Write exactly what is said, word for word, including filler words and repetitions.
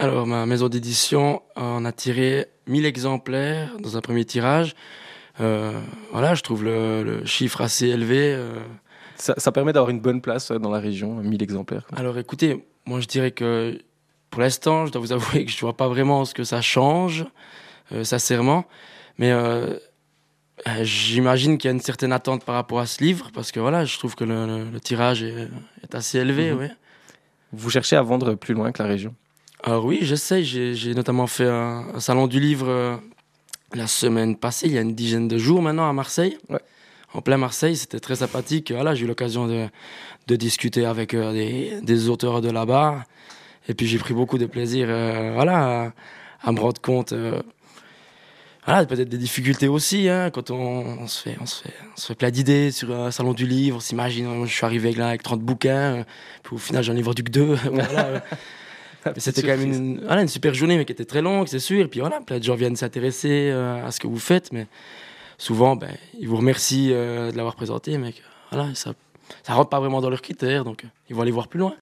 Alors, ma maison d'édition en a tiré mille exemplaires dans un premier tirage. Euh, voilà, je trouve le, le chiffre assez élevé. Euh. Ça, ça permet d'avoir une bonne place dans la région, mille exemplaires. Alors, écoutez, moi, je dirais que pour l'instant, je dois vous avouer que je ne vois pas vraiment ce que ça change, euh, sincèrement. Mais euh, j'imagine qu'il y a une certaine attente par rapport à ce livre, parce que voilà, je trouve que le, le, le tirage est, est assez élevé. Mhm. Ouais. Vous cherchez à vendre plus loin que la région? Alors oui, j'essaye. J'ai, j'ai notamment fait un, un salon du livre euh, la semaine passée, il y a une dizaine de jours maintenant à Marseille. Ouais. En plein Marseille, c'était très sympathique. Voilà, j'ai eu l'occasion de, de discuter avec euh, des, des auteurs de là-bas. Et puis j'ai pris beaucoup de plaisir euh, voilà, à, à me rendre compte euh, voilà, peut-être des difficultés aussi. Hein, quand on, on, se fait, on, se fait, on se fait plein d'idées sur un salon du livre, on s'imagine, euh, je suis arrivé là avec trente bouquins, euh, puis au final j'en ai vendu que deux. Voilà, euh. Mais c'était quand même une, voilà, une super journée, mais qui était très longue, c'est sûr. Et puis voilà, plein de gens viennent s'intéresser euh, à ce que vous faites, mais souvent, ben, ils vous remercient euh, de l'avoir présenté, mais que, voilà, ça ça rentre pas vraiment dans leurs critères, donc euh, ils vont aller voir plus loin.